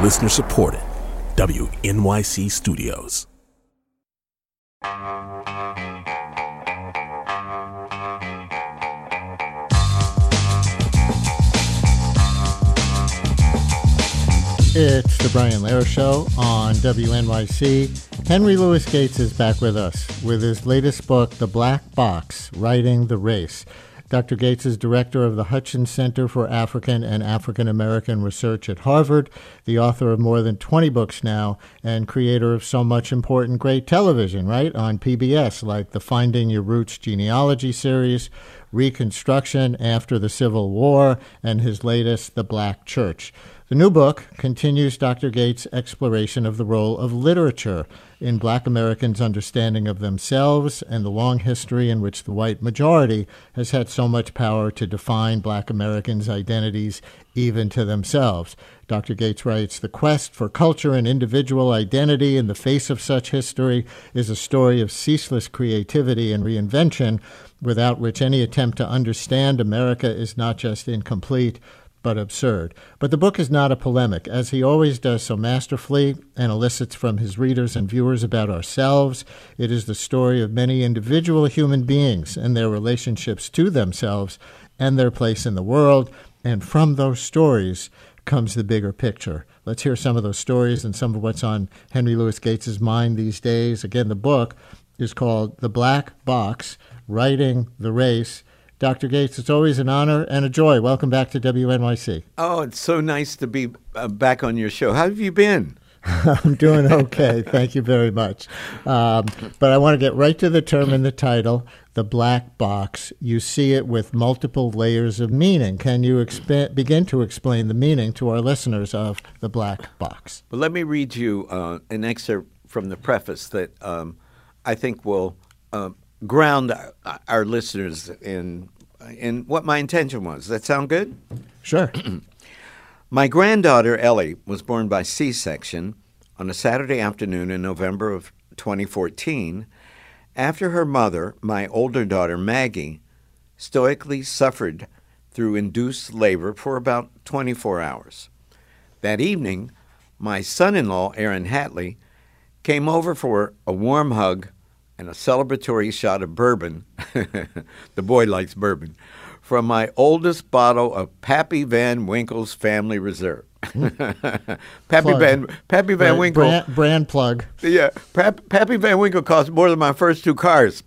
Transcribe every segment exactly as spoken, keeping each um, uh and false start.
Listener supported. W N Y C Studios. It's the Brian Lehrer Show on W N Y C. Henry Louis Gates is back with us with his latest book, The Black Box, Writing the Race. Doctor Gates is director of the Hutchins Center for African and African American Research at Harvard, the author of more than twenty books now, and creator of so much important great television, right, on P B S, like the Finding Your Roots genealogy series, Reconstruction After the Civil War, and his latest, The Black Church. The new book continues Doctor Gates' exploration of the role of literature in Black Americans' understanding of themselves and the long history in which the white majority has had so much power to define Black Americans' identities even to themselves. Doctor Gates writes, "The quest for culture and individual identity in the face of such history is a story of ceaseless creativity and reinvention, without which any attempt to understand America is not just incomplete, but absurd." But the book is not a polemic, as he always does so masterfully and elicits from his readers and viewers about ourselves. It is the story of many individual human beings and their relationships to themselves and their place in the world, and from those stories comes the bigger picture. Let's hear some of those stories and some of what's on Henry Louis Gates' mind these days. Again, the book is called The Black Box, Writing the Race. Doctor Gates, it's always an honor and a joy. Welcome back to W N Y C. Oh, it's so nice to be uh, back on your show. How have you been? I'm doing okay. Thank you very much. Um, but I want to get right to the term in the title, The Black Box. You see it with multiple layers of meaning. Can you exp- begin to explain the meaning to our listeners of The Black Box? Well, let me read you uh, an excerpt from the preface that um, I think will uh, ground our, our listeners in in what my intention was. Does that sound good? Sure. My granddaughter, Ellie, was born by C-section on a Saturday afternoon in November of twenty fourteen, after her mother, my older daughter, Maggie, stoically suffered through induced labor for about twenty-four hours. That evening, my son-in-law, Aaron Hatley, came over for a warm hug and a celebratory shot of bourbon, the boy likes bourbon, from my oldest bottle of Pappy Van Winkle's Family Reserve. Pappy Van Pappy Van Right, Winkle. Brand, brand plug. Yeah, Pap, Pappy Van Winkle cost more than my first two cars.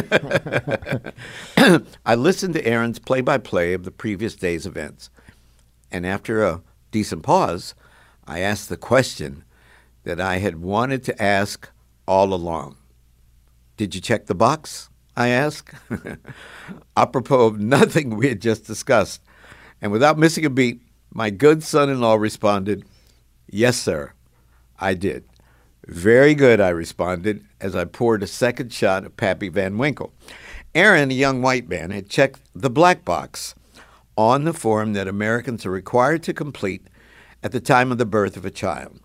I listened to Aaron's play-by-play of the previous day's events, and after a decent pause, I asked the question that I had wanted to ask all along. Did you check the box? I asked, apropos of nothing we had just discussed. And without missing a beat, my good son-in-law responded, "Yes, sir, I did." "Very good," I responded as I poured a second shot of Pappy Van Winkle. Aaron, a young white man, had checked the black box on the form that Americans are required to complete at the time of the birth of a child.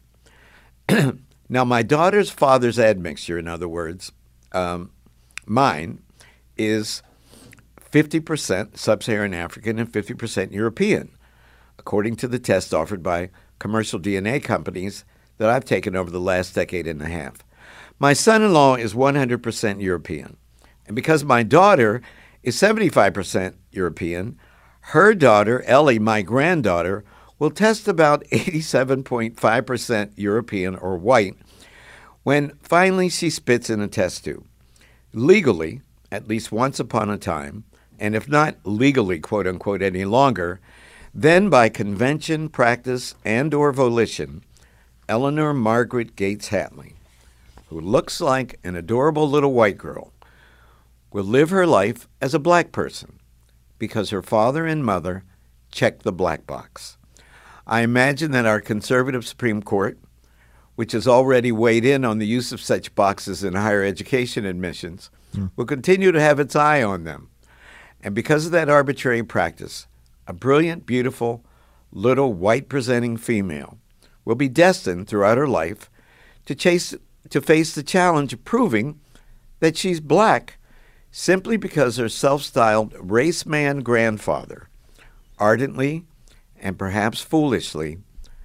Now, my daughter's father's admixture, in other words, um, mine, is fifty percent sub-Saharan African and fifty percent European, according to the test offered by commercial D N A companies that I've taken over the last decade and a half. My son-in-law is one hundred percent European, and because my daughter is seventy-five percent European, her daughter, Ellie, my granddaughter, will test about eighty-seven point five percent European or white when finally she spits in a test tube. Legally, at least once upon a time, and if not legally, quote-unquote, any longer, then by convention, practice, and or volition, Eleanor Margaret Gates Hatley, who looks like an adorable little white girl, will live her life as a black person because her father and mother checked the black box. I imagine that our conservative Supreme Court, which has already weighed in on the use of such boxes in higher education admissions, mm. will continue to have its eye on them. And because of that arbitrary practice, a brilliant, beautiful, little white-presenting female will be destined throughout her life to chase to face the challenge of proving that she's black simply because her self-styled race man grandfather ardently and perhaps foolishly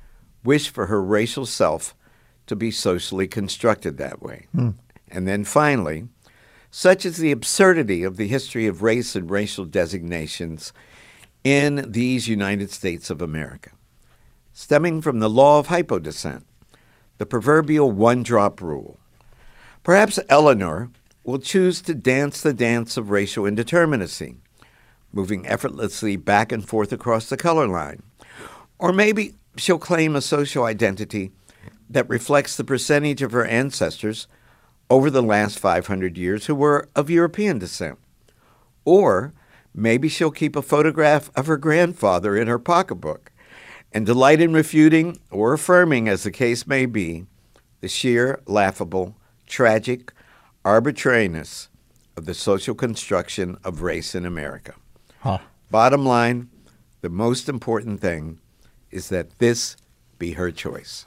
wish for her racial self to be socially constructed that way. Hmm. And then finally, such is the absurdity of the history of race and racial designations in these United States of America, stemming from the law of hypodescent, the proverbial one-drop rule. Perhaps Eleanor will choose to dance the dance of racial indeterminacy, moving effortlessly back and forth across the color line. Or maybe she'll claim a social identity that reflects the percentage of her ancestors over the last five hundred years who were of European descent. Or maybe she'll keep a photograph of her grandfather in her pocketbook and delight in refuting or affirming, as the case may be, the sheer, laughable, tragic arbitrariness of the social construction of race in America. Huh. Bottom line, the most important thing is that this be her choice.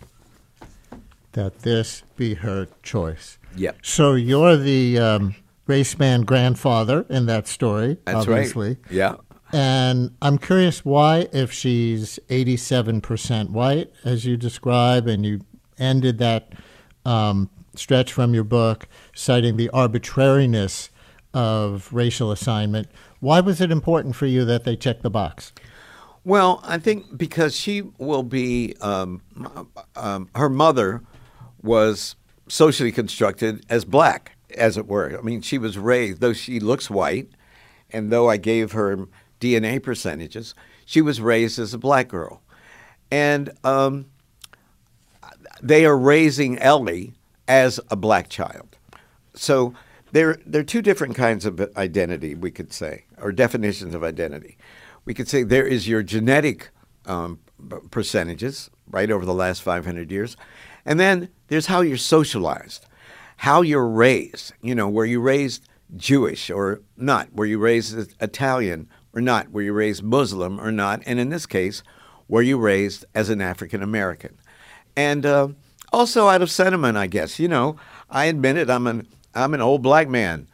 That this be her choice. Yep. So you're the um, race man grandfather in that story, That's obviously. right. Yeah. And I'm curious why, if she's eighty-seven percent white, as you describe, and you ended that um, stretch from your book citing the arbitrariness of racial assignment, why was it important for you that they check the box? Well, I think because she will be, um, um, her mother was socially constructed as black, as it were. I mean, she was raised, though she looks white, and though I gave her D N A percentages, she was raised as a black girl. And um, they are raising Ellie as a black child. So there, there are two different kinds of identity, we could say, or definitions of identity. We could say there is your genetic um, percentages, right, over the last five hundred years. And then there's how you're socialized, how you're raised. You know, were you raised Jewish or not? Were you raised Italian or not? Were you raised Muslim or not? And in this case, were you raised as an African American? And uh, also out of sentiment, I guess. You know, I admit it, I'm an, I'm an old black man.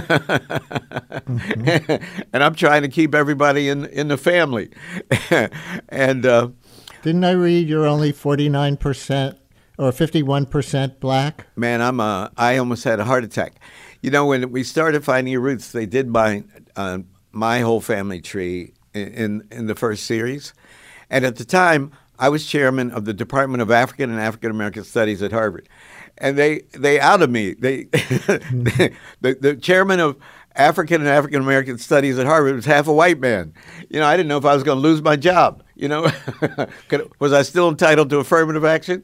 mm-hmm. And I'm trying to keep everybody in, in the family. and uh, Didn't I read you're only forty-nine percent or fifty-one percent black? Man, I'm uh, I almost had a heart attack. You know, when we started Finding Your Roots, they did my uh, my whole family tree in, in in the first series, and at the time I was chairman of the Department of African and African American Studies at Harvard, and they they outed me. They the, the chairman of African and African American Studies at Harvard was half a white man. You know, I didn't know if I was going to lose my job. You know, was I still entitled to affirmative action?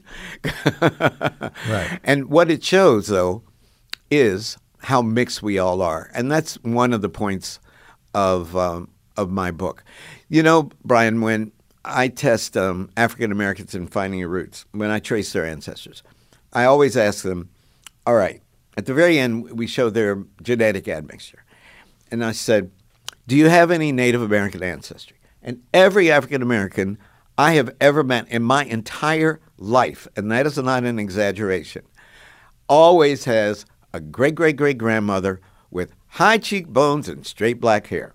Right. And what it shows, though, is how mixed we all are, and that's one of the points of um, of my book. You know, Brian, when I test um, African Americans in Finding Your Roots, when I trace their ancestors, I always ask them, all right, at the very end, we show their genetic admixture. And I said, do you have any Native American ancestry? And every African American I have ever met in my entire life, and that is not an exaggeration, always has a great-great-great-grandmother with high cheekbones and straight black hair.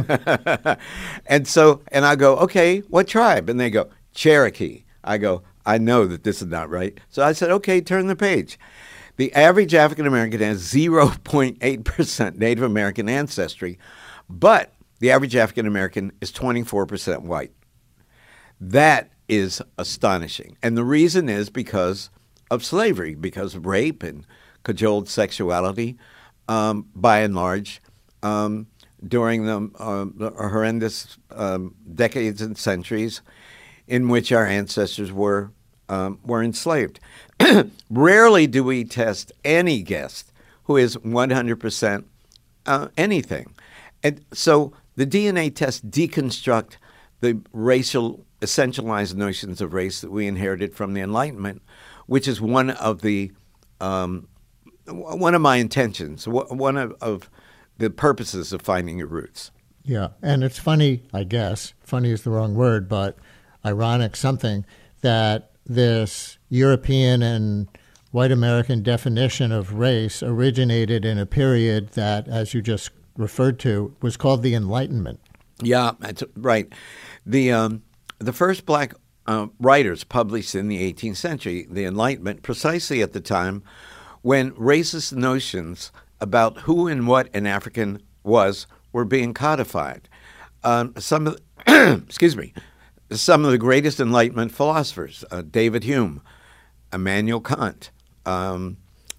and so, and I go, okay, what tribe? And they go, Cherokee. I go, I know that this is not right. So I said, okay, turn the page. The average African American has zero point eight percent Native American ancestry, but the average African American is twenty-four percent white. That is astonishing. And the reason is because of slavery, because of rape and cajoled sexuality, um, by and large, um, during the, uh, the horrendous um, decades and centuries in which our ancestors were um, were enslaved. Rarely do we test any guest who is one hundred percent uh, anything. And so the D N A tests deconstruct the racial essentialized notions of race that we inherited from the Enlightenment, which is one of the um, one of my intentions, one of, of the purposes of Finding Your Roots. Yeah, and it's funny, I guess, funny is the wrong word, but ironic something, that this European and white American definition of race originated in a period that, as you just referred to, was called the Enlightenment. Yeah, that's right. The um, the first black uh, writers published in the eighteenth century, the Enlightenment, precisely at the time when racist notions about who and what an African was were being codified. Um, some of the, excuse me, some of the greatest Enlightenment philosophers, uh, David Hume, Immanuel Kant, um,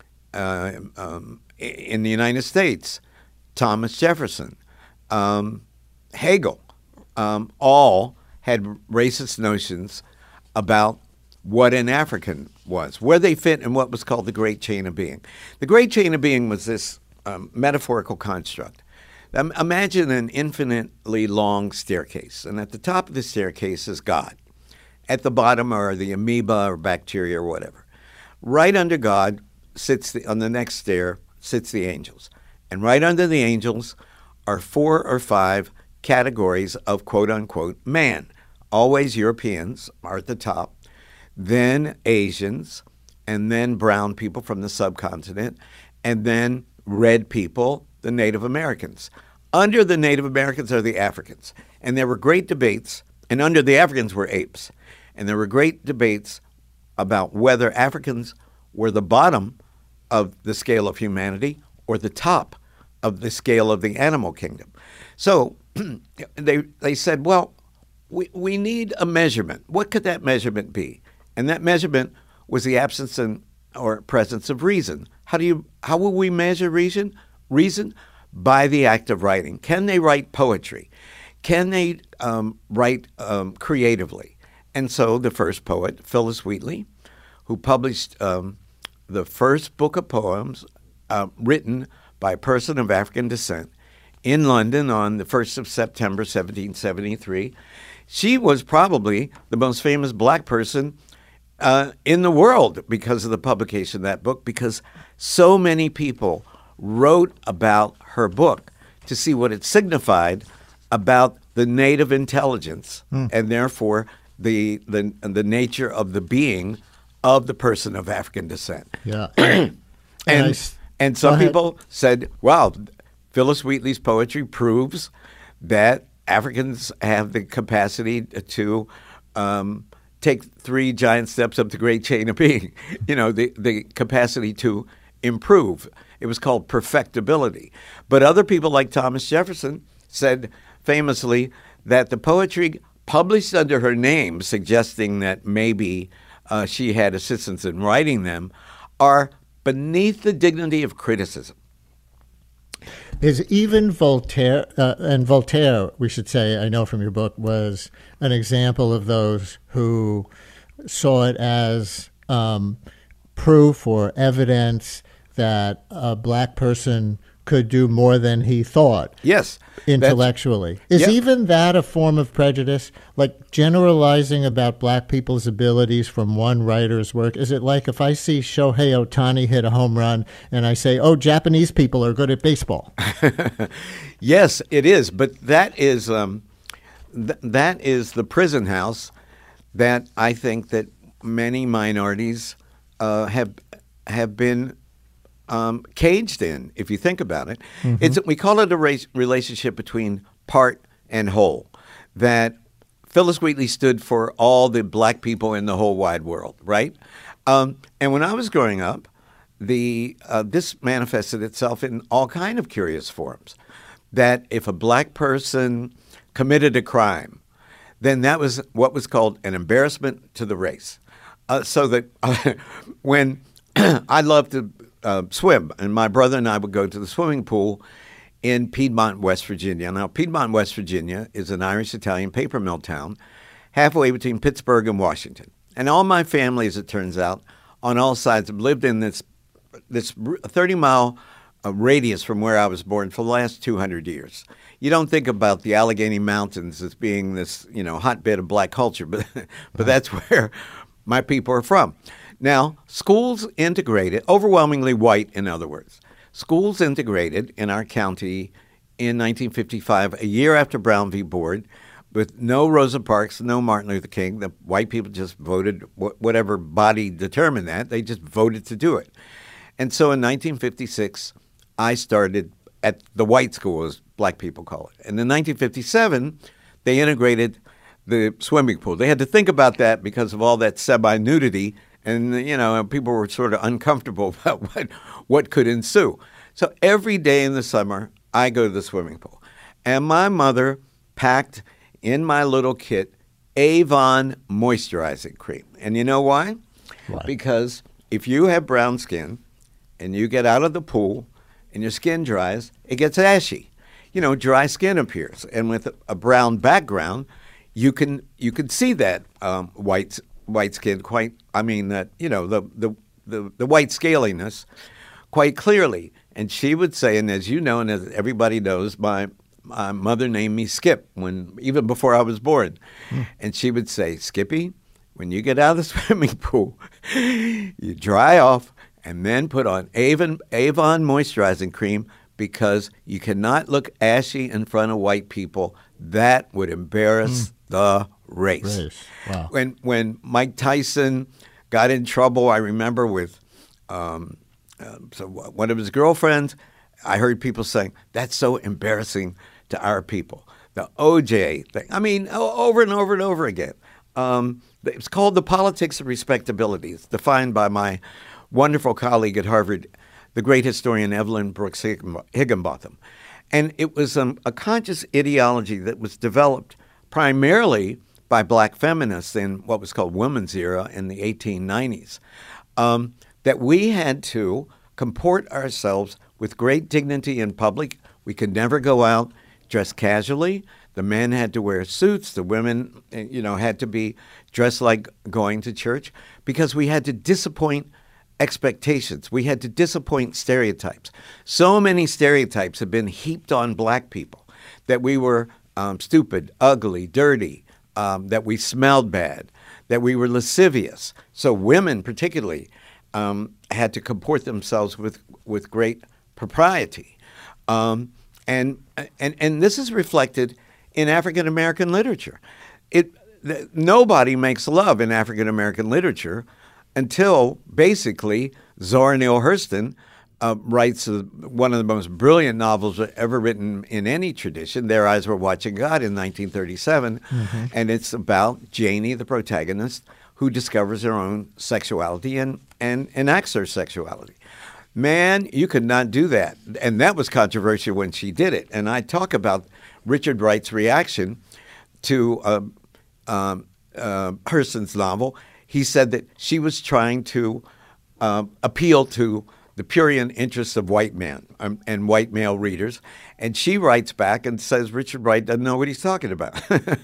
uh, um, in the United States, Thomas Jefferson, um, Hegel, um, all had racist notions about what an African was, where they fit in what was called the Great Chain of Being. The Great Chain of Being was this um, metaphorical construct. Um, imagine an infinitely long staircase, and at the top of the staircase is God. At the bottom are the amoeba or bacteria or whatever. Right under God sits the, on the next stair sits the angels. And right under the angels are four or five categories of quote-unquote man. Always Europeans are at the top, then Asians, and then brown people from the subcontinent, and then red people, the Native Americans. Under the Native Americans are the Africans. And there were great debates, and under the Africans were apes. And there were great debates about whether Africans were the bottom of the scale of humanity or the top of the scale of the animal kingdom. So they they said, well, we, we need a measurement. What could that measurement be? And that measurement was the absence and or presence of reason. How do you how will we measure reason? Reason by the act of writing. Can they write poetry? Can they um, write um, creatively? And so the first poet, Phillis Wheatley, who published um, the first book of poems uh, written by a person of African descent in London on the first of September, seventeen seventy-three. She was probably the most famous black person uh, in the world because of the publication of that book, because so many people wrote about her book to see what it signified about the native intelligence mm. and therefore the, the the nature of the being of the person of African descent. Yeah. and and, I, and some people said, wow, Phillis Wheatley's poetry proves that Africans have the capacity to um, take three giant steps up the great chain of being, you know, the, the capacity to improve. It was called perfectibility. But other people like Thomas Jefferson said famously that the poetry published under her name, suggesting that maybe uh, she had assistance in writing them, are beneath the dignity of criticism. Is even Voltaire, uh, and Voltaire, we should say, I know from your book, was an example of those who saw it as um, proof or evidence that a black person could do more than he thought. Yes. Intellectually. Is yeah. even that a form of prejudice? Like generalizing about black people's abilities from one writer's work? Is it like if I see Shohei Ohtani hit a home run and I say, oh, Japanese people are good at baseball? Yes, it is. But that is um, th- that is the prison house that I think that many minorities uh, have have been Um, caged in, if you think about it. Mm-hmm. It's we call it a race, relationship between part and whole, that Phillis Wheatley stood for all the black people in the whole wide world, right? Um, and when I was growing up, the uh, this manifested itself in all kind of curious forms, that if a black person committed a crime, then that was what was called an embarrassment to the race. Uh, so that uh, when I loved to Uh, swim, and my brother and I would go to the swimming pool in Piedmont, West Virginia. Now, Piedmont, West Virginia is an Irish-Italian paper mill town halfway between Pittsburgh and Washington. And all my family, as it turns out, on all sides have lived in this this thirty-mile uh, radius from where I was born for the last two hundred years. You don't think about the Allegheny Mountains as being this, you know, hotbed of black culture, but but that's where my people are from. Now, schools integrated, overwhelmingly white, in other words, schools integrated in our county in nineteen fifty-five, a year after Brown v. Board, with no Rosa Parks, no Martin Luther King. The white people just voted, whatever body determined that, they just voted to do it. And so in nineteen fifty-six, I started at the white school, as black people call it. And in nineteen fifty-seven, they integrated the swimming pool. They had to think about that because of all that semi-nudity, and you know, people were sort of uncomfortable about what what could ensue. So every day in the summer, I go to the swimming pool, and my mother packed in my little kit Avon moisturizing cream. And you know why? Why? Because if you have brown skin and you get out of the pool and your skin dries, it gets ashy. You know, dry skin appears. And with a brown background, you can you can see that um, white white skin quite, I mean, that, you know, the, the, the, the white scaliness quite clearly. And she would say, and as you know, and as everybody knows, my my mother named me Skip when even before I was born. Mm. And she would say, Skippy, when you get out of the swimming pool, you dry off and then put on Avon, Avon moisturizing cream because you cannot look ashy in front of white people. That would embarrass mm. the race. race. Wow. When, when Mike Tyson got in trouble, I remember with um, uh, so one of his girlfriends, I heard people saying, that's so embarrassing to our people. The O J thing. I mean, over and over and over again. Um, it's called the politics of respectability. It's defined by my wonderful colleague at Harvard, the great historian Evelyn Brooks Higginbotham. And it was um, a conscious ideology that was developed primarily by black feminists in what was called women's era in the eighteen nineties, um, that we had to comport ourselves with great dignity in public. We could never go out dressed casually. The men had to wear suits. The women, you know, had to be dressed like going to church because we had to disappoint expectations. We had to disappoint stereotypes. So many stereotypes have been heaped on black people that we were um, stupid, ugly, dirty, um, that we smelled bad, that we were lascivious. So women particularly um, had to comport themselves with, with great propriety. Um, and, and, and this is reflected in African American literature. It, th- nobody makes love in African American literature until basically Zora Neale Hurston uh, writes uh, one of the most brilliant novels ever written in any tradition, Their Eyes Were Watching God, in nineteen thirty-seven. Mm-hmm. And it's about Janie, the protagonist, who discovers her own sexuality and, and enacts her sexuality. Man, you could not do that. And that was controversial when she did it. And I talk about Richard Wright's reaction to uh, um, uh, Hurston's novel. He said that she was trying to uh, appeal to the prurient interests of white men um, and white male readers. And she writes back and says Richard Wright doesn't know what he's talking about.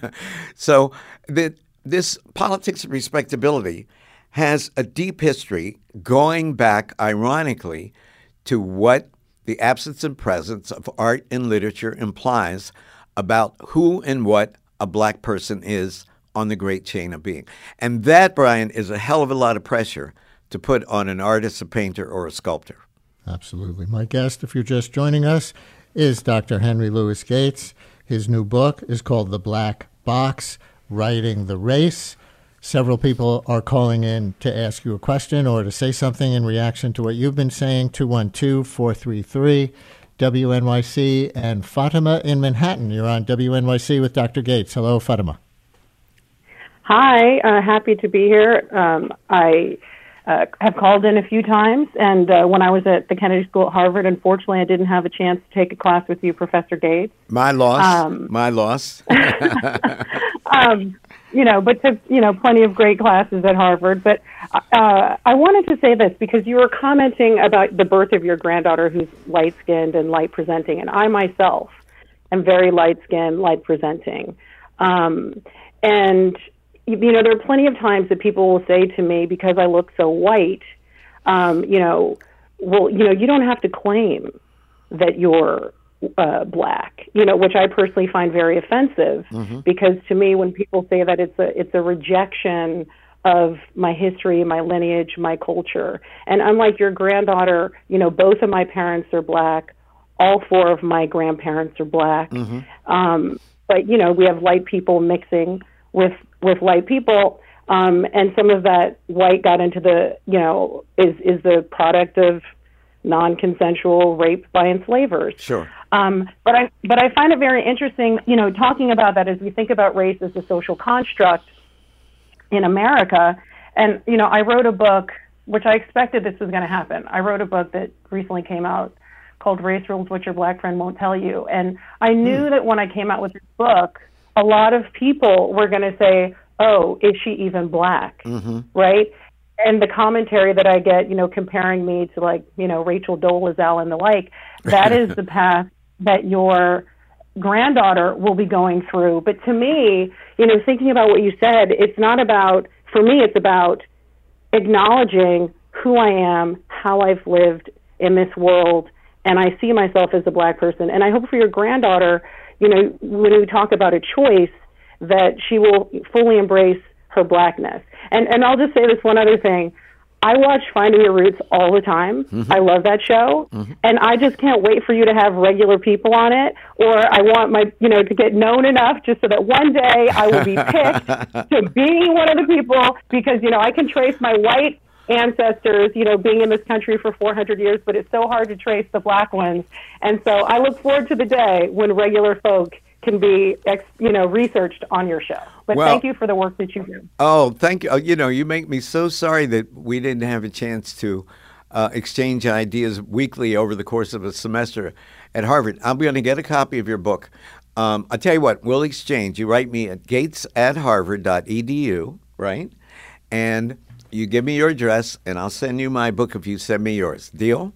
So the, this politics of respectability has a deep history going back, ironically, to what the absence and presence of art and literature implies about who and what a black person is on the great chain of being. And that, Brian, is a hell of a lot of pressure to put on an artist, a painter, or a sculptor. Absolutely. My guest, if you're just joining us, is Doctor Henry Louis Gates. His new book is called The Black Box, Writing the Race. Several people are calling in to ask you a question or to say something in reaction to what you've been saying. two one two, four three three, W N Y C. And Fatima in Manhattan, you're on W N Y C with Doctor Gates. Hello, Fatima. Hi, uh, happy to be here. Um, I uh, have called in a few times, and uh, when I was at the Kennedy School at Harvard, unfortunately, I didn't have a chance to take a class with you, Professor Gates. My loss. Um, My loss. um, you know, but took, you know, plenty of great classes at Harvard. But uh, I wanted to say this because you were commenting about the birth of your granddaughter who's light-skinned and light-presenting, and I myself am very light-skinned, light-presenting. Um, and you know, there are plenty of times that people will say to me, because I look so white, um, you know, well, you know, you don't have to claim that you're uh, black, you know, which I personally find very offensive, mm-hmm. because to me, when people say that, it's a it's a rejection of my history, my lineage, my culture. And unlike your granddaughter, you know, both of my parents are black. All four of my grandparents are black. Mm-hmm. Um, but, you know, we have light people mixing with with white people, um, and some of that white got into the, you know, is is the product of non-consensual rape by enslavers. Sure. Um, but I but I find it very interesting, you know, talking about that as we think about race as a social construct in America. And, you know, I wrote a book, which I expected this was going to happen. I wrote a book that recently came out called Race Rules, What Your Black Friend Won't Tell You. And I knew mm. that when I came out with this book, a lot of people were going to say, oh, is she even black? Mm-hmm. Right? And the commentary that I get, you know, comparing me to, like, you know, Rachel Dolezal and the like, that is the path that your granddaughter will be going through. But to me, you know, thinking about what you said, it's not about, for me, it's about acknowledging who I am, how I've lived in this world, and I see myself as a black person. And I hope for your granddaughter, you know, when we talk about a choice, that she will fully embrace her blackness. And and I'll just say this one other thing. I watch Finding Your Roots all the time. Mm-hmm. I love that show. Mm-hmm. And I just can't wait for you to have regular people on it. Or I want my, you know, to get known enough just so that one day I will be picked to be one of the people, because, you know, I can trace my white ancestors, you know, being in this country for four hundred years, but it's so hard to trace the black ones. And so I look forward to the day when regular folk can be, you know, researched on your show. But well, thank you for the work that you do. Oh, thank you. You know, you make me so sorry that we didn't have a chance to uh, exchange ideas weekly over the course of a semester at Harvard. I'm going to get a copy of your book. Um, I'll tell you what, we'll exchange. You write me at gates at harvard dot e d u, right? And you give me your address, and I'll send you my book if you send me yours. Deal?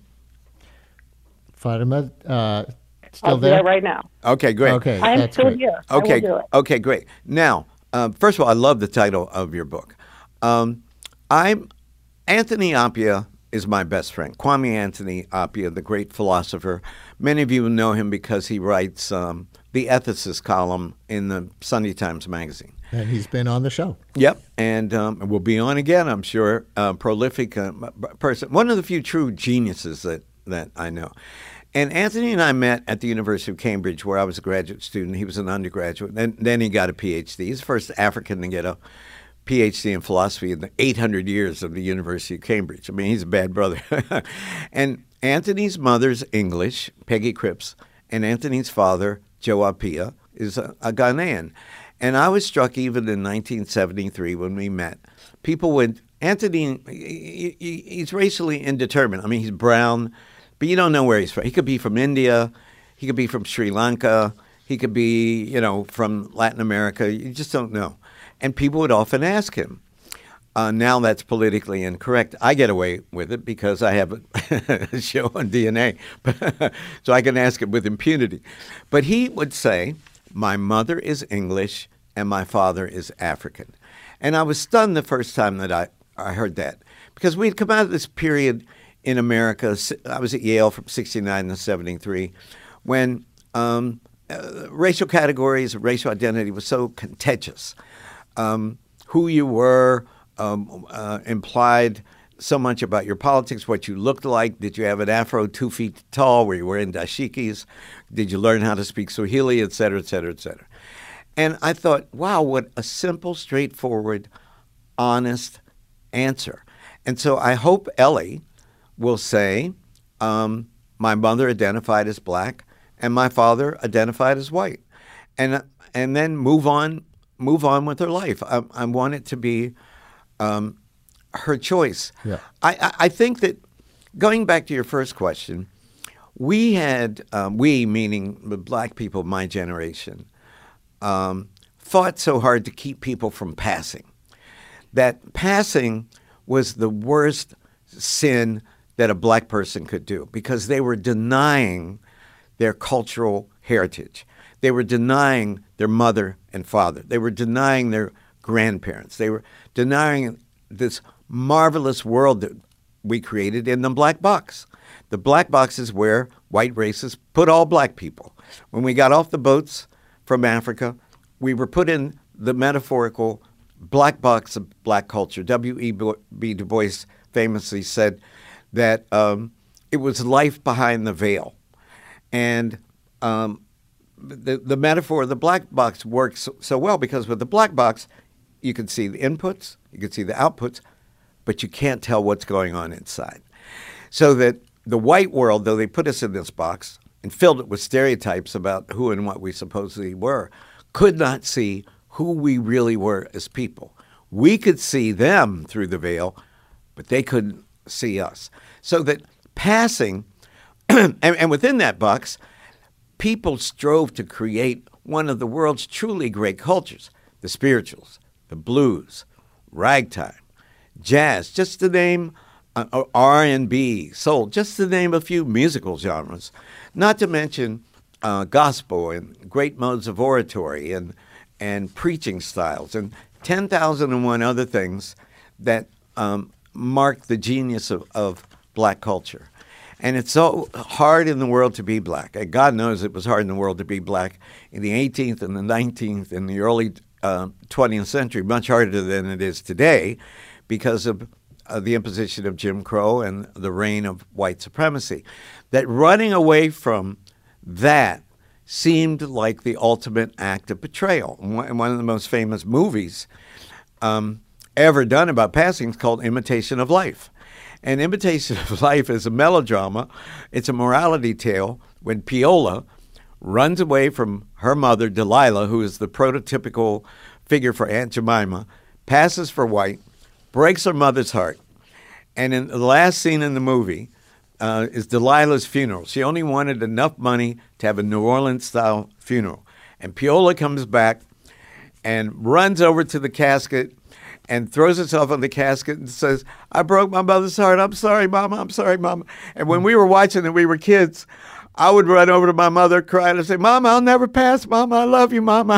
Fatima, uh, still I'll there? do that right now. Okay, great. Okay, I am that's still great. here. Okay, I will do it. okay, great. Now, um, first of all, I love the title of your book. Um, I'm Anthony Appiah is my best friend. Kwame Anthony Appiah, the great philosopher. Many of you know him because he writes um, the Ethicist column in the Sunday Times Magazine. And he's been on the show. Yep, and um, we'll be on again, I'm sure. Uh, prolific uh, person, one of the few true geniuses that, that I know. And Anthony and I met at the University of Cambridge, where I was a graduate student. He was an undergraduate. And then he got a P H D. He's the first African to get a P H D in philosophy in the eight hundred years of the University of Cambridge. I mean, he's a bad brother. And Anthony's mother's English, Peggy Cripps, and Anthony's father, Joe Appiah, is a, a Ghanaian. And I was struck even in nineteen seventy-three when we met. People would, Anthony, he, he, he's racially indeterminate. I mean, he's brown, but you don't know where he's from. He could be from India. He could be from Sri Lanka. He could be, you know, from Latin America. You just don't know. And people would often ask him. Uh, now that's politically incorrect. I get away with it because I have a show on D N A. So I can ask him with impunity. But he would say, my mother is English and my father is African. And I was stunned the first time that I, I heard that, because we'd come out of this period in America. I was at Yale from sixty-nine to seventy-three, when um, uh, racial categories, racial identity was so contentious. Um, who you were um, uh, implied so much about your politics, what you looked like. Did you have an afro two feet tall? Were you wearing dashikis? Did you learn how to speak Swahili, et cetera, et cetera, et cetera? And I thought, wow, what a simple, straightforward, honest answer. And so I hope Ellie will say, um, my mother identified as black and my father identified as white. And and then move on move on with her life. I, I want it to be um, her choice. Yeah. I, I, I think that, going back to your first question, we had, um, we meaning the black people of my generation, um, fought so hard to keep people from passing. That passing was the worst sin that a black person could do, because they were denying their cultural heritage. They were denying their mother and father. They were denying their grandparents. They were denying this marvelous world that we created in the black box. The black box is where white racists put all black people. When we got off the boats from Africa, we were put in the metaphorical black box of black culture. W E B Du Bois famously said that um, it was life behind the veil. And um, the, the metaphor of the black box works so, so well, because with the black box, you can see the inputs, you can see the outputs, but you can't tell what's going on inside. So that the white world, though they put us in this box and filled it with stereotypes about who and what we supposedly were, could not see who we really were as people. We could see them through the veil, but they couldn't see us. So that passing, and, and within that box, people strove to create one of the world's truly great cultures, the spirituals, the blues, ragtime, jazz, just to name uh, R and B, soul, just to name a few musical genres, not to mention uh, gospel and great modes of oratory and, and preaching styles and ten thousand and one other things that um, mark the genius of, of black culture. And it's so hard in the world to be black. And God knows it was hard in the world to be black in the eighteenth and the nineteenth and the early uh, twentieth century, much harder than it is today because of uh, the imposition of Jim Crow and the reign of white supremacy. That running away from that seemed like the ultimate act of betrayal. And one of the most famous movies um, ever done about passing is called Imitation of Life. And Imitation of Life is a melodrama. It's a morality tale when Peola runs away from her mother, Delilah, who is the prototypical figure for Aunt Jemima, passes for white, breaks her mother's heart. And in the last scene in the movie uh, is Delilah's funeral. She only wanted enough money to have a New Orleans-style funeral. And Peola comes back and runs over to the casket and throws herself on the casket and says, I broke my mother's heart. I'm sorry, Mama. I'm sorry, Mama. And when we were watching it, we were kids, I would run over to my mother, cry, and say, Mama, I'll never pass. Mama, I love you, Mama.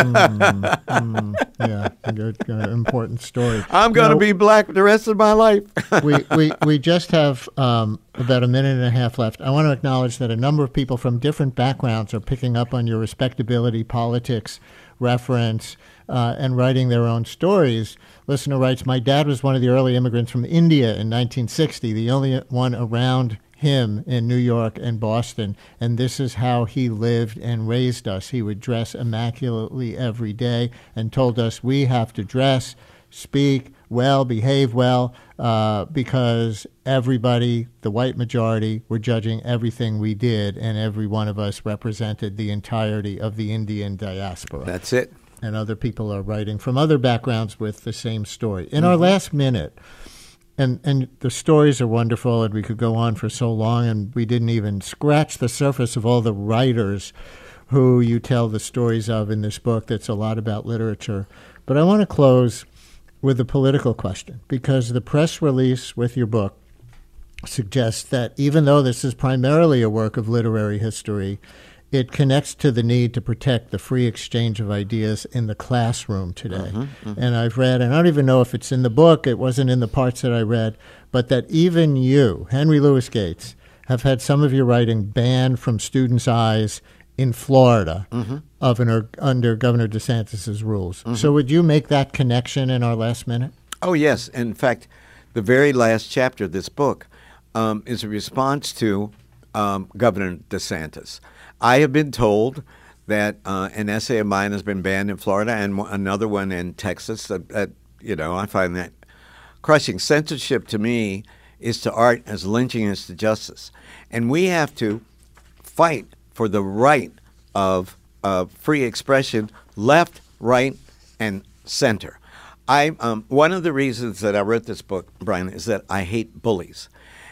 mm, mm, yeah, a good, uh, important story. I'm going to be black the rest of my life. we, we, we just have um, about a minute and a half left. I want to acknowledge that a number of people from different backgrounds are picking up on your respectability, politics, reference, uh, and writing their own stories. Listener writes, my dad was one of the early immigrants from India in nineteen sixty, the only one around him in New York and Boston, and this is how he lived and raised us. He would dress immaculately every day and told us we have to dress, speak well, behave well, uh, because everybody, the white majority, were judging everything we did, and every one of us represented the entirety of the Indian diaspora. That's it. And other people are writing from other backgrounds with the same story. In mm-hmm. our last minute, and, and the stories are wonderful, and we could go on for so long, and we didn't even scratch the surface of all the writers who you tell the stories of in this book that's a lot about literature. But I want to close with a political question, because the press release with your book suggests that even though this is primarily a work of literary history, it connects to the need to protect the free exchange of ideas in the classroom today. Mm-hmm, mm-hmm. And I've read, and I don't even know if it's in the book, it wasn't in the parts that I read, but that even you, Henry Louis Gates, have had some of your writing banned from students' eyes in Florida mm-hmm. of an, under Governor DeSantis' rules. Mm-hmm. So would you make that connection in our last minute? Oh, yes. In fact, the very last chapter of this book um, is a response to um, Governor DeSantis. I have been told that uh, an essay of mine has been banned in Florida and another one in Texas. That, that you know, I find that crushing. Censorship to me is to art as lynching is to justice. And we have to fight for the right of uh, free expression, left, right, and center. I um, one of the reasons that I wrote this book, Brian, is that I hate bullies.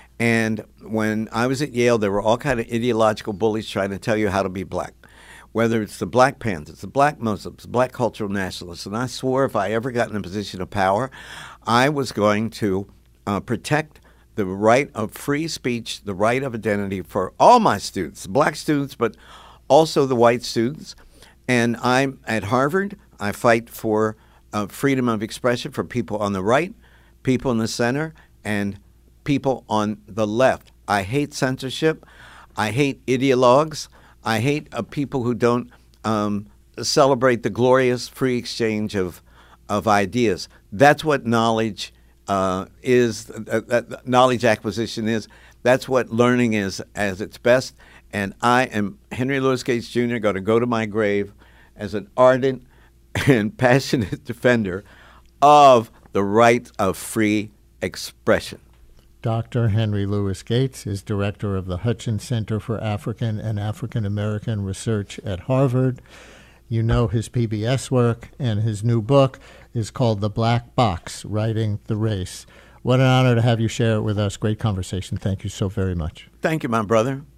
And when I was at Yale, there were all kind of ideological bullies trying to tell you how to be black, whether it's the Black Panthers, the Black Muslims, the Black Cultural Nationalists. And I swore if I ever got in a position of power, I was going to uh, protect the right of free speech, the right of identity for all my students, black students, but also the white students. And I'm at Harvard. I fight for uh, freedom of expression for people on the right, people in the center, and people on the left. I hate censorship. I hate ideologues. I hate uh, people who don't um, celebrate the glorious free exchange of of ideas. That's what knowledge uh, is. Uh, that knowledge acquisition is. That's what learning is at its best. And I am Henry Louis Gates Junior going to go to my grave as an ardent and passionate defender of the right of free expression. Doctor Henry Louis Gates is director of the Hutchins Center for African and African American Research at Harvard. You know his P B S work, and his new book is called The Black Box, Writing the Race. What an honor to have you share it with us. Great conversation. Thank you so very much. Thank you, my brother.